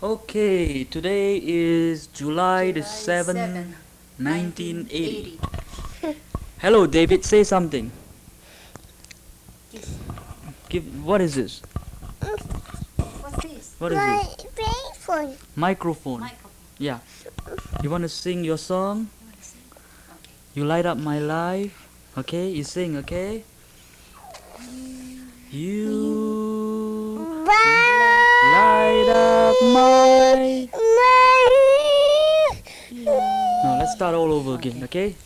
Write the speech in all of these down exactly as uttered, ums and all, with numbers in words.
Okay, today is July the seventh, seventh, nineteen eighty. nineteen eighty. Hello, David, say something. Yes. Give what is this? What's this? What is My this? phone. Microphone. Microphone. Yeah. You want to sing your song? You want to sing? Okay. You light up my life. Okay, you sing, okay? You Bye. light up my... No, let's start all over again, okay?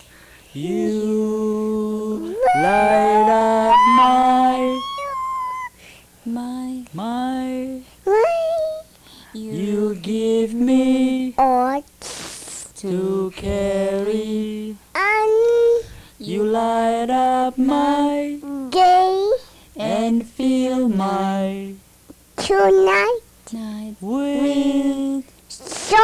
You light up my... My, My... you, You give me Or to carry. and You light up my day and fill my tonight. night, with. So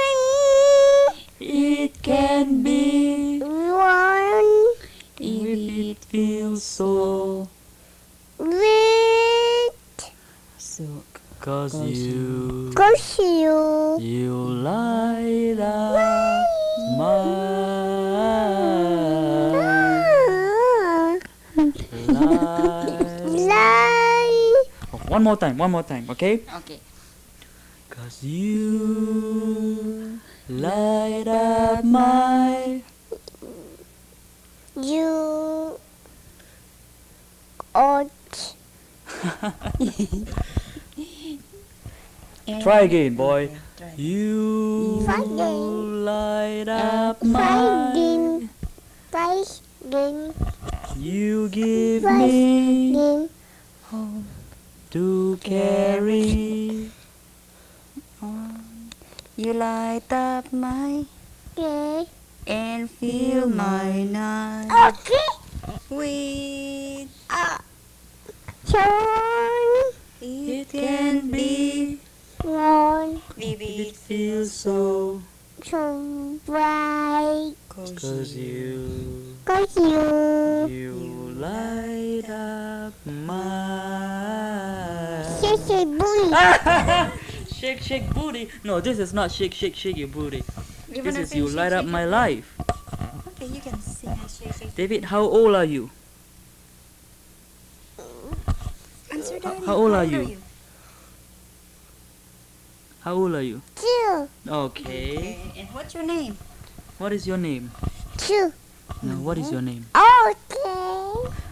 It can be one if it feels so. with silk. Cause you, cause you you light up my life. light. Oh, one more time, one more time, okay? Okay. Cause you light up my... You ought Try again, boy. Okay, try. You Try again. light up fighting, my... fighting, You give me fighting. Home. to carry. You light up my Okay. and fill my night Okay. with. Ah. Turn It can be on if It it feels so. to bright. Cause cozy. you, Cause you you light up my... sissy booty. Shake, shake booty. No, this is not shake, shake, shake your booty. You This wanna is sing you Shake, light up Shake, my Shake? life. Okay, you can sing and shake, shake. David, how old are you? Answer, Daddy. how old are you? How old are you? Two, Okay. Okay, and what's your name? What is your name? two. No, what is your name? Okay.